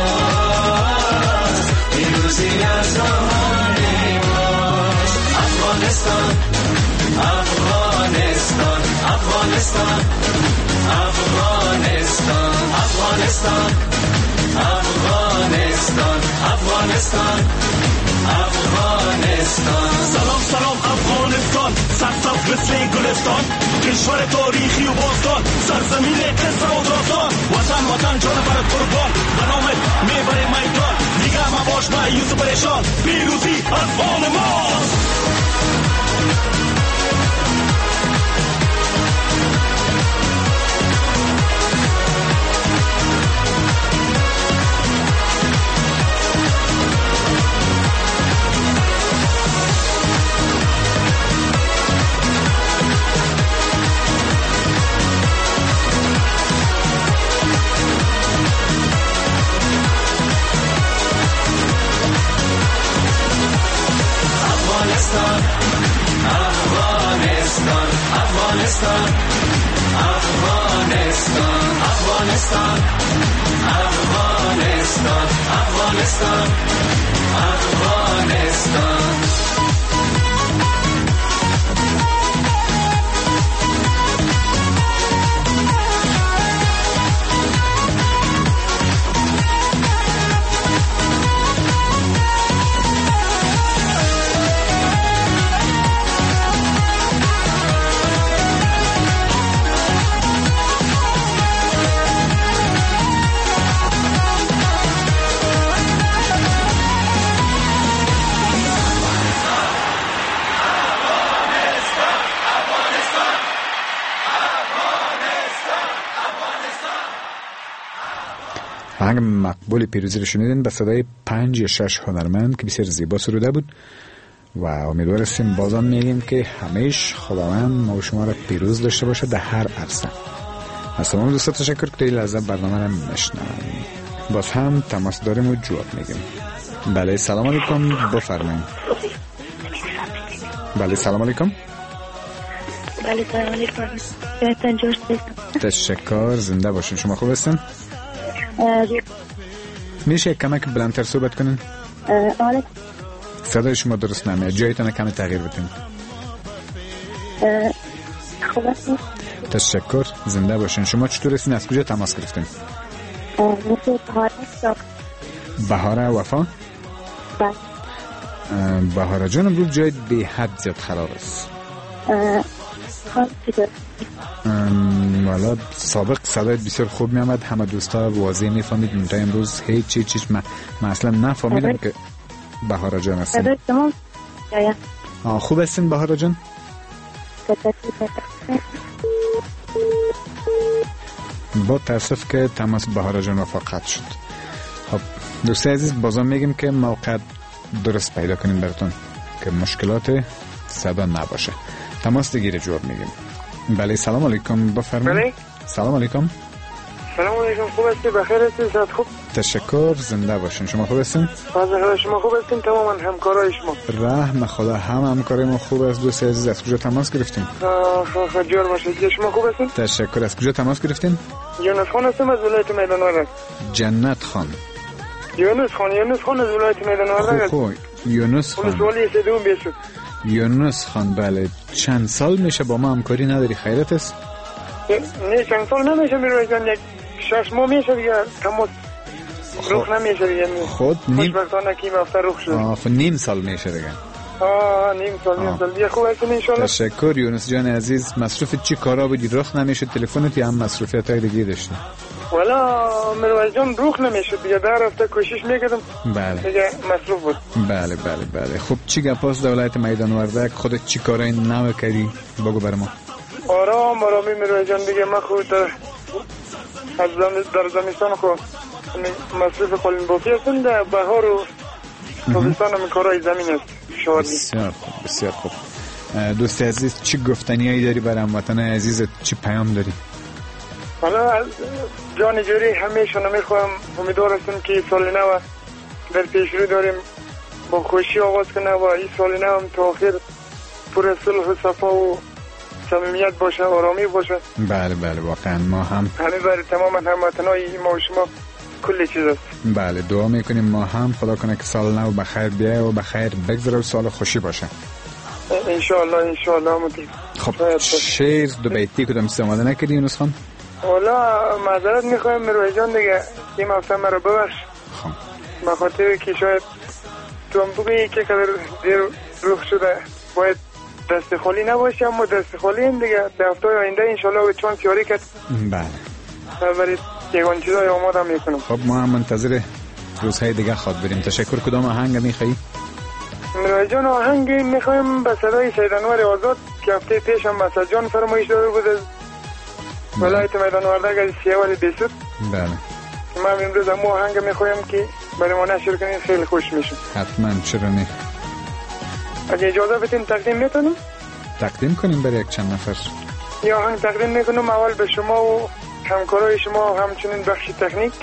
ماست، پیروزی از آن ماست. افغانستان افغانستان افغانستان افغانستان افغانستان افغانستان افغانستان افغانستان. سلام سلام افغانستان، سرسبز مثل گلستان، کشور تاریخی و باستان، سرزمین قصه و داستان. وطن وطن جان برات قربان، به نامت میبره میدان. دیگه مباش مایوس و پریشان، پیروزی از آن ماست. Afghanistan, Afghanistan, Afghanistan, Afghanistan, Afghanistan, Afghanistan, Afghanistan. آهنگ مقبول پیروزی رو شنیدین به صدای پنج یا شش هنرمند که بسیار زیبا سروده بود و امیدوار هستیم بازم میگیم که همیشه خداوند ما و شما را پیروز داشته باشه در هر عرصه. از تمام دوستان تشکر که این لحظه برنامه را میشنوید. باز هم تماس داریم و جواب میگیم. بله سلام علیکم، بفرمایید. بله سلام علیکم. بله سلام علیکم. تنجور تشکر، زنده باشین. شما خوب هستین؟ میشه کمک بلندتر صحبت کنین؟ آره. صدای شما درست نمیاد، جایتان کمی تغییر بدین. خوب هستین؟ تشکر، زنده باشین. شما چطور هستین؟ از کجا تماس گرفتین؟ مثل بهاره ساک. بهاره وفا؟ بله. بهاره جان امروز جای به حد زیاد خراب است. خب چطور؟ والا سابق صدایت بسیار خوب میامد، همه دوستا واضح میفهمید. منتها امروز هیچ چیز چیز من, من اصلا نفهمیدم که بهاره جان هستین. صدای شما آه خوب هستین بهاره جان؟ با تاسف که تماس بهاره جان وفا قطع شد. خب دوستی عزیز بازم میگیم که موقع درست پیدا کنین براتون که مشکلات صدا نباشه. تماس دیگه رو جواب میگیم. بله سلام علیکم، بفرمایید. بله سلام علیکم. سلام علیکم، خوب هستی؟ بخیر هستی؟ صحت خوب؟ تشکر، زنده باشین. شما خوب هستین؟ فضل شما خوب هستین؟ تماما همکارای شما رحم خدا هم همکارای ما خوب است. دوست عزیز از کجا تماس گرفتین؟ خ جور باشید. شما خوب هستین؟ تشکر. از کجا تماس گرفتین؟ یونس خان هستم از ولایت میدان وردک. جنت خان. یونس خان یونس خان از ولایت میدان وردک. خو یونس خان. سوالی سدوم بیسو. یونس خان بله. چند سال میشه با ما همکاری نداری؟ خیرت است؟ نه چند سال نمیشه میروی جان، یک شش ماه میشه دیگه تماس روخ نمیشه دیگه. خود نیم خوشبختانه که این هفته روخ شد. آه خب نیم سال میشه دیگه. آه نیم سال نیم سال دیگه. خوب هستین انشالله؟ تشکر یونس جان عزیز. مصروف چی کارا بودی؟ روخ نمیشه تلفنت یا هم مصروفیت های دیگه داشتی؟ والا مروی جان روخ نمیشه دیگه، در هفته کوشش میکردم. بله دیگه مصروف بود. بله بله بله. خب چی گپاس دولت میدان وردک؟ خودت چی کارای نو کردی؟ بگو بر ما. آرام آرامی مروی جان دیگه. من خود در از در زمستان خود مصرف قالین بافی هستم. در بهار و تابستان هم کارهای زمین است. بسیار خوب بسیار خوب. دوست عزیز چی گفتنیایی داری برای هموطن عزیزت؟ چی پیام داری؟ حالا از جان جوری همیشه میخوام امیدوار هستم که سال نو در پیش رو داریم با خوشی آغاز کنه و این سال نو هم تا آخر پر صلح و صفا و صمیمیت باشه، آرامی باشه. بله بله واقعا ما هم همه برای تمام هموطنای ما و شما کل چیز است. بله دعا میکنیم ما هم خدا کنه که سال نو بخیر بیای و بخیر بگذره و سال خوشی باشه انشاءالله انشاءالله. خب شعر دو بیتی کدام استعماله نکردی یونس خان؟ والا معذرت میخوایم مروی جان دیگه این هفته مرا ببخش. خب به خاطر که شاید تو هم بگویی که قدر دیر روح شده باید دست خالی نباشی، اما دست خالی این دیگه در هفته آینده انشاءالله به چون سیاری کرد. بله برای یگان چیزای آماده میکنم. خب ما هم منتظر روزهای دیگه خواد بریم. تشکر. کدام آهنگ میخوایی؟ مروی جان آهنگ میخوایم به صدای سید انور آزاد که هفته پیش هم مسعود جان فرمایش داده بود از ولایت میدان وردگ از سیاوری بیسود. بله ما امروز هم آهنگ میخوایم که برای ما نشر کنیم، خیلی خوش میشیم. حتما چرا نه. اگه اجازه بدین تقدیم میتونیم؟ تقدیم کنیم برای یک چند نفر. یا آهنگ تقدیم میکنم اول به شما و همکارای شما و همچنین بخش تکنیک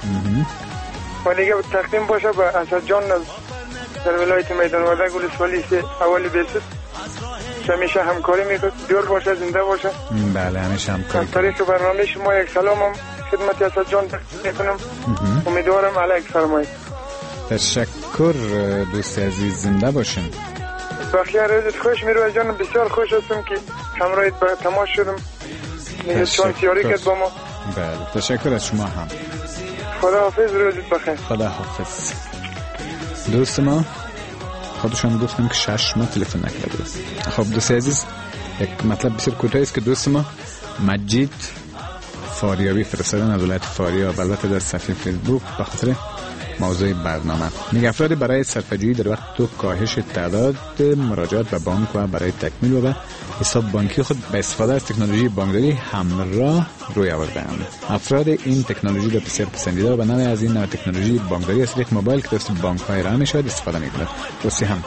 و دیگه تقدیم باشه به اسد جان در ولایت میدان وردگ ولسوالی اولی بیسود که همیشه همکاری میکنه، دور باشه، زنده باشه. بله همیشه همکاری. از طریق برنامه شما یک سلام هم خدمت اسد جان میکنم. امیدوارم علیک فرمایید. تشکر دوست عزیز، زنده باشین. بخیر روزت خوش. میروی جان بسیار خوش هستم که همراهت به تماس شدم. میگه چون سیاری کرد با ما. بله تشکر از شما هم. خدا حافظ، روزت بخیر. خدا حافظ. دوست ما خودشان گفتم که شش ما تلفن نکرده. خب دوست عزیز یک مطلب بسیار کوتاه است که دوست ما مجید فاریابی فرستادن از ولایت فاریاب، البته در صفحه فیسبوک به خاطر موضوع برنامه. میگه افراد برای صرفه‌جویی در وقت تو کاهش تعداد مراجعات به بانک و برای تکمیل و به حساب بانکی خود به استفاده از تکنولوژی بانکداری همراه روی آورده‌اند. افراد این تکنولوژی را بسیار پسندیده و به نوع از این نوع تکنولوژی بانکداری از طریق موبایل که توسط بانک‌های راه می‌شود استفاده می‌کنند. درسته هم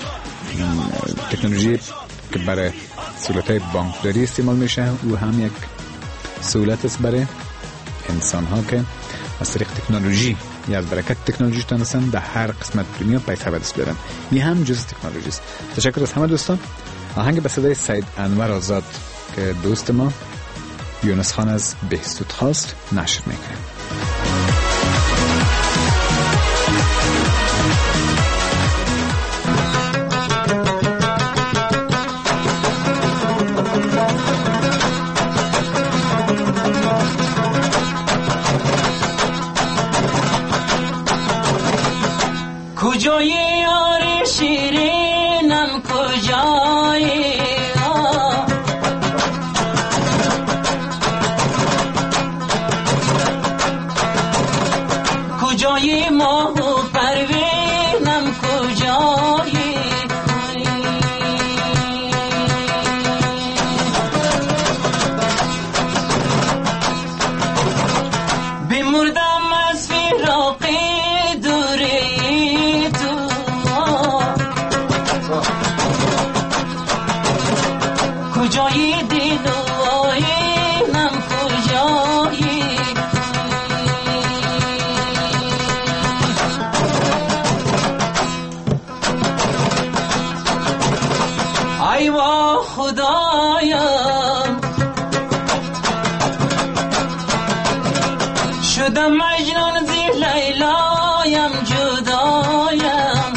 تکنولوژی که برای سهولت‌های بانکداری استعمال میشه و هم یک سهولت است برای انسان‌ها که از طریق تکنولوژی یا از برکت تکنولوژی تونستن در هر قسمت دنیا پیسه به دست بیارن. این هم جز تکنولوژی است. تشکر از همه دوستان. آهنگ به صدای سید انور آزاد که دوست ما یونس خان از بهستود خواست نشر میکنه. کجای یار شیرینم کجای کجای ماه و پروینم کجای بمردم از فراق دوری تو کجای دل و آینم کجای ای وا خدایا شدم مجنون زی لیلایم جدایم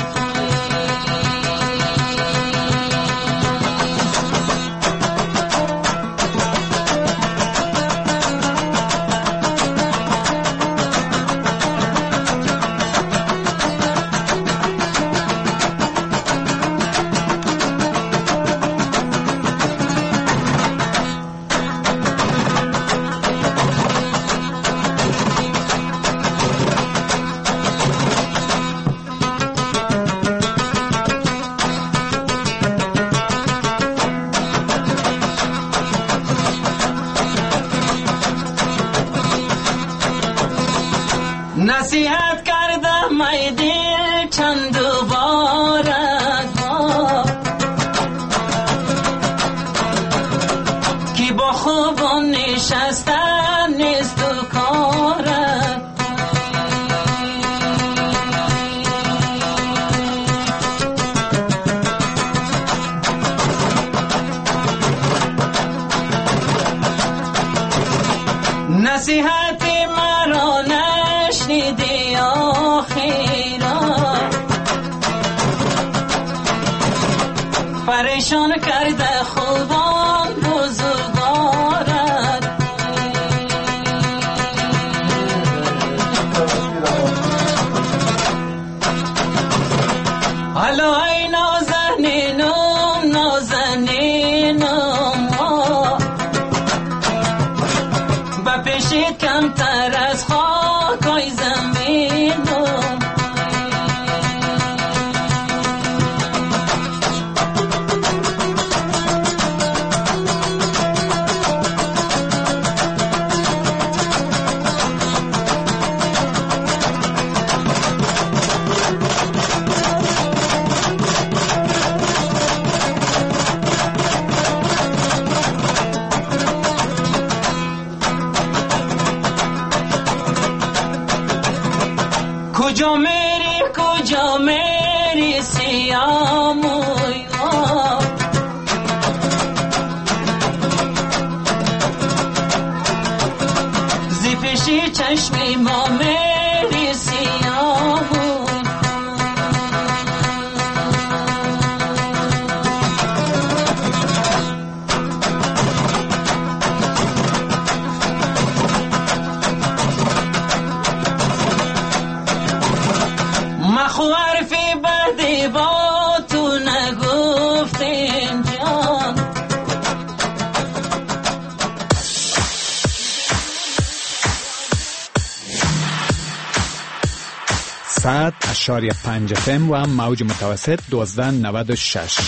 نصیحت کردم ای دل چند بارت کی با خوبان نشستن نیست و کارت نصیحت مرا نشنیدی آخیرا پریشان کرده خوبان بزرگوارت حالا ای نازنینم نازنینم با پیشت کمتر از خاکای زمینم کجا میری کجا میری سیاموی زی پیشی چشمی ما میری سیاموی مخو حرفی بدی با تو نگفتین جان صد اشاریه پنج فم و موج متوسط دوازده نود و شش.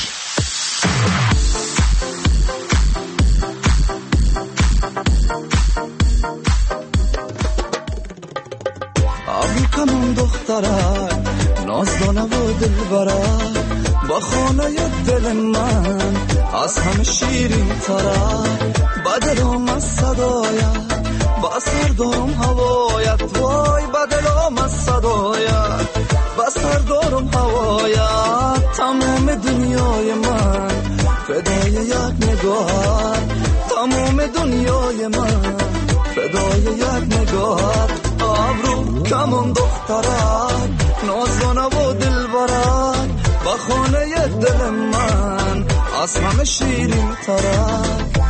ابروکمون دخترک نازدانه و دلبرک با خانه دل من از همه شیرین ترک با دلم از صدایت با سردارم هوایت وای با دلم از صدایت با سردارم هوایت تمام دنیای من فدای یک نگاهت تمام دنیای من فدای یک نگاهت ابرو کمون دخترک نازدانه و دلبرک با خانه دل من از همه شیرین ترک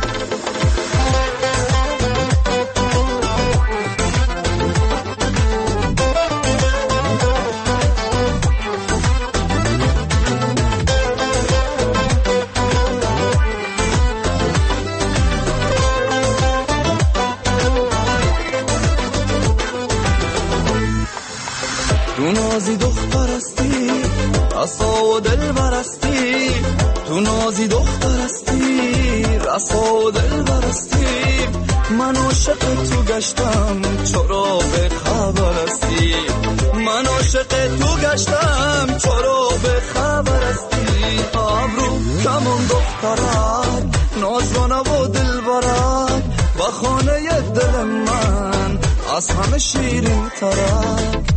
تو نازی دختر استی رسا و دل برستی تو نازی دختر استی رسا و دل برستی من عاشق تو گشتم چرا به خبر استی من عاشق تو گشتم چرا به خبر استی ابرو کمون دخترک نازدانه و دل برک با خانه دل من از همه شیرین ترک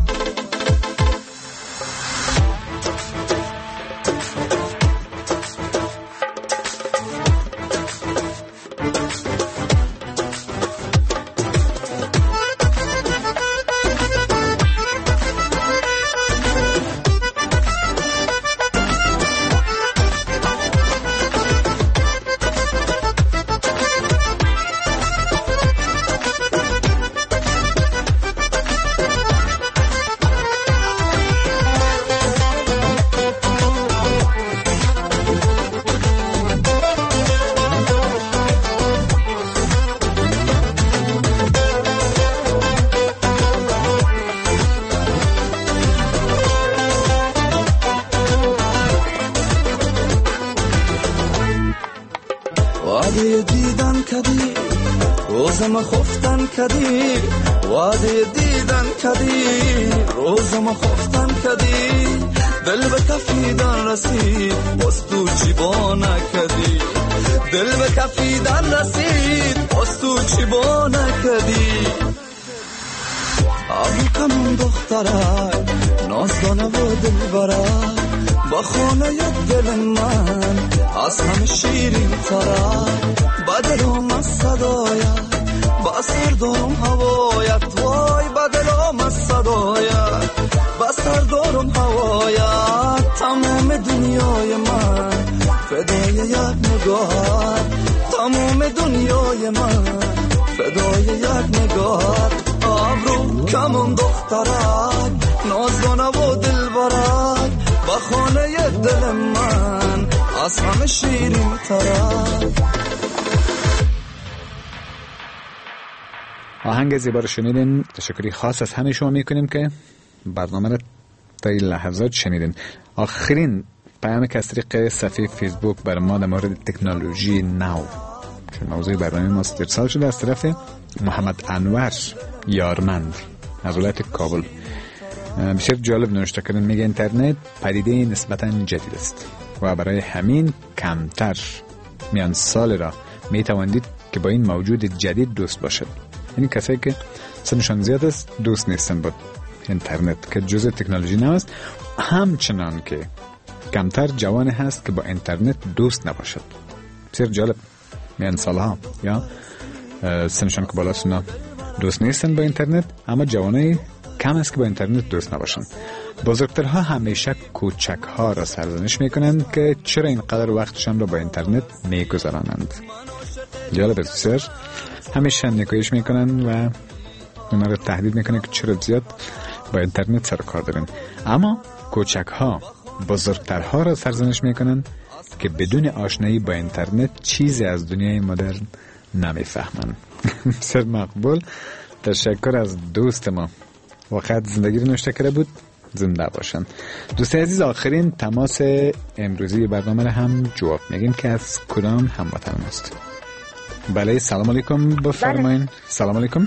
روزم خفتن کدی وعده دیدن کدی روزم خفتن کدی دل به کفیدن رسید باز تو چی با نکدی دل به کفیدن رسید باز تو چی با نکدی ابرو کمون دخترک نازدانه و دل برک با خانه دل من از همه شیرین ترک بدلم از صدایت با سر دارم هوایت وای بدلم از صدایت با سر دارم هوایت تمام دنیای من فدای یک نگاه تمام دنیای من فدای یک نگاه ابرو کمون دخترک نازدانه و دل برک با خانه دل من از همه شیرین ترک. آهنگ زیبا رو شنیدین. تشکری خاص از همه شما میکنیم که برنامه رو تا این لحظات شنیدین. آخرین پیام که از طریق صفحه فیسبوک بر ما در مورد تکنولوژی نو که موضوع برنامه ما ارسال شده از طرف محمد انور یارمند از ولایت کابل. بسیار جالب نوشته کردن. میگه اینترنت پدیده نسبتاً جدید است و برای همین کمتر میان سال را میتواندید که با این موجود جدید دوست باشد. یعنی کسایی که سنشان زیاد است دوست نیستن با اینترنت که جزء تکنولوژی نو است، همچنان که کمتر جوان هست که با اینترنت دوست نباشد. بسیار جالب. میان سالها یا سنشان که بالا سنا دوست نیستن با اینترنت، اما جوانای کم است که با اینترنت دوست نباشند. بزرگترها همیشه کوچکها را سرزنش میکنند که چرا اینقدر وقتشان را با اینترنت میگذرانند. جالب بسیار. همیشه نکویش میکنن و اونا را تهدید میکنن که چرا زیاد با اینترنت سر کار دارن. اما کوچکها بزرگترها را سرزنش میکنن که بدون آشنایی با اینترنت چیزی از دنیای مدرن نمیفهمن. بسیار مقبول. تشکر از دوست ما. وقت زندگی رو نوشته کرده بود. زنده باشن. دوست عزیز، آخرین تماس امروزی برنامه رو هم جواب میگیم که از کدام هموطن است. بله، سلام علیکم بفرمایید. بله. سلام علیکم.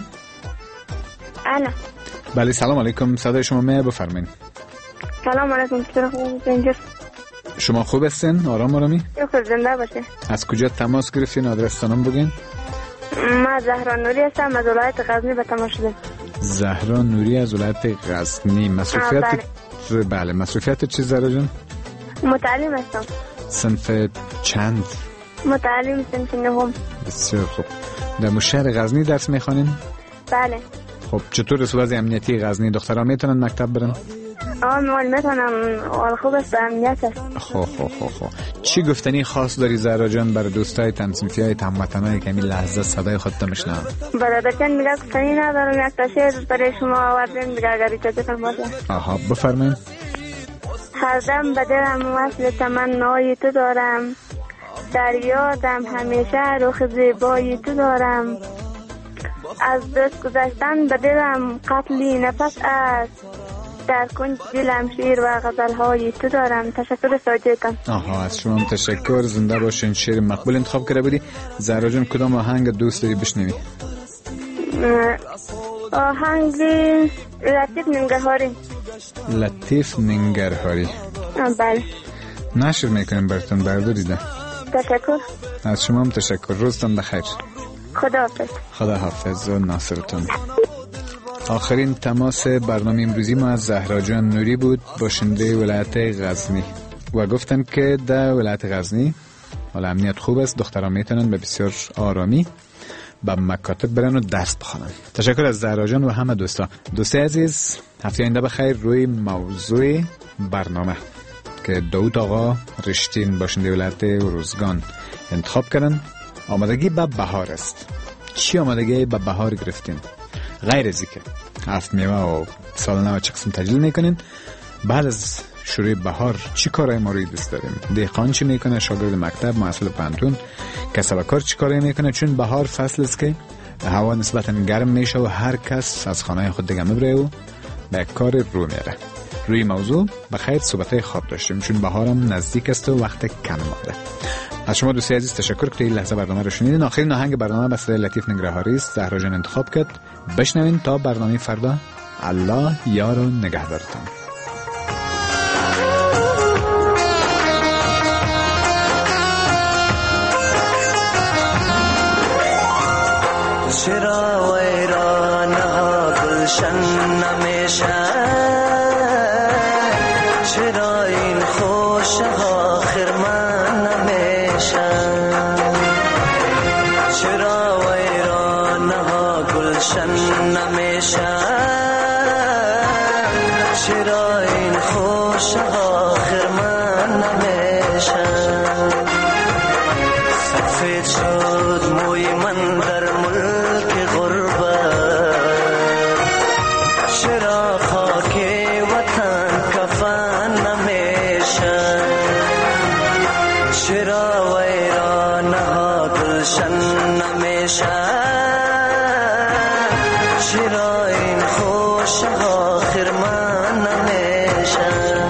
انا. بله سلام علیکم. صدای شما می بفرمایید. سلام علیکم. چطور هستین؟ شما خوب هستین؟ آرام آرامی؟ خوب، زنده باشه. از کجا تماس گرفتین؟ آدرستانم بگین. ما زهرا نوری هستم از ولایت غزنی به تماس شدم. زهرا نوری از ولایت غزنی. مصروفیت بله. بله مصروفیت چی زهرا جان؟ متعلم هستم. صنف چند؟ متعلم صنف نهم. بسیار خوب. در شهر غزنی درس میخوانین؟ بله. خب چطور وضع امنیتی غزنی؟ دخترها میتونن مکتب برن؟ آه من میتونم. حال خوب است، امنیت است. خب خب خب خب چی گفتنی خاص داری زهرا جان برای دوستای تنصیفی هموطنایی که همین لحظه صدای خودت میشنون؟ برادرجان میگه گفتنی ندارم، یک تا شعر برای شما آوردم میگه اگر اجازه فرمایید. آها بفرمایید. هر دم به دلم وصل تمنای تو دارم، در یادم همیشه رخ زیبای تو دارم، از دست گذشتن به دلم قتلی نفس است، در کنج دلم شیر و غزلهای تو دارم. تشکر ساجدتان. آها از شما تشکر. زنده باشین. شعر مقبول انتخاب کرده بودی. زهرا جان کدام آهنگ دوست داری بشنوی؟ آهنگ لطیف ننگرهاری. لطیف ننگرهاری. بله. نشر میکنیم براتون برداریده. تشکر. از شما هم تشکر. روزتان بخیر. خدا حافظ. خدا حافظ و ناصرتون. آخرین تماس برنامه امروزی ما از زهرا جان نوری بود، باشنده ولایت غزنی، و گفتن که در ولایت غزنی حالا امنیت خوب است، دختران میتونن به بسیار آرامی به مکاتب برن و درس بخونن. تشکر از زهرا جان و همه دوستا. دوستی عزیز، هفته آینده بخیر روی موضوع برنامه که داود آقا رشتین باشنده ولایت روزگان انتخاب کردن، آمادگی به بهار است. چی آمادگی به بهار گرفتین؟ غیر از اینکه هفت میوه و سال نو چه قسم تجلیل میکنین، بعد از شروع بهار چی کارهای مورد دست داریم؟ دهقان چی میکنه؟ شاگرد مکتب، محصل پانتون، کسب و کار چی کارهای میکنه؟ چون بهار فصل است که هوا نسبتا گرم میشه و هر کس از خانه خود دیگه میبره و به کار رو میره. روی موضوع بخیر صحبتای خواب داشتیم، چون بهارم نزدیک است و وقت کم مانده. از شما دوستای عزیز تشکر که این لحظه برنامه رو شنیدین. آخرین آهنگ برنامه به صدای لطیف نگرهاری است، زهرا جان انتخاب کرد. بشنوین تا برنامه فردا. الله یار و نگهدارتان. چرا ویران ها گلشن نمیشن، چرا این خوش ها خرمن نمیشن، چرا ویران ها گلشن نمیشن، چرا این خوش ها خرمن نمیشن. سفید شد موی من در ملک غربت، چرا خاک وطن کفن نمیشن، چرا ویران ها گلشن نمیشن، چرا این خوش ها خرمن نمیشن.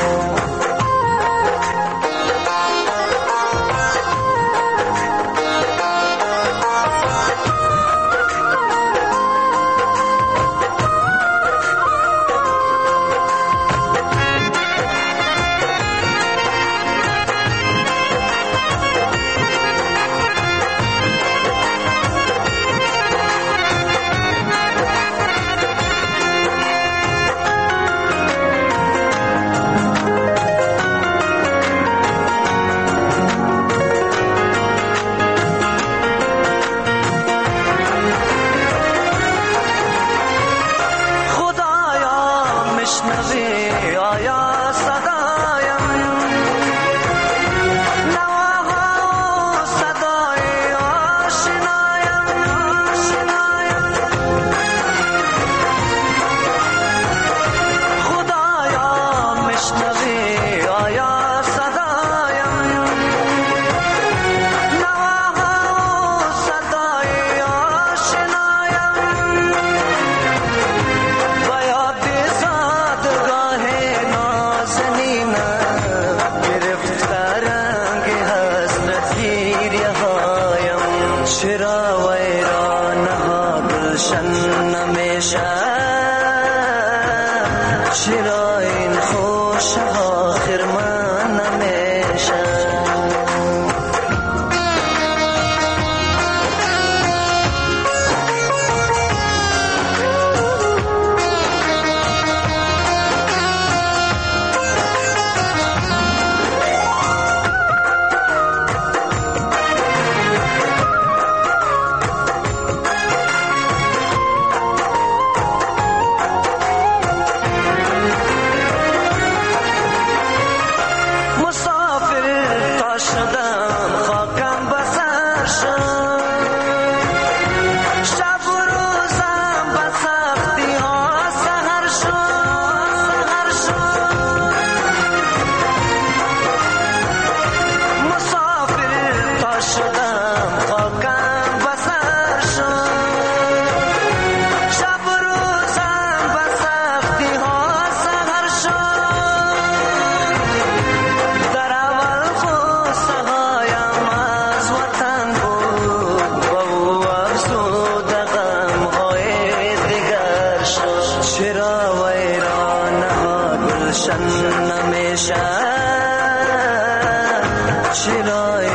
چرا ویران ها گلشن نمیشن، چرا این خوش ها خرمن نمیشن. نمیشن، چرا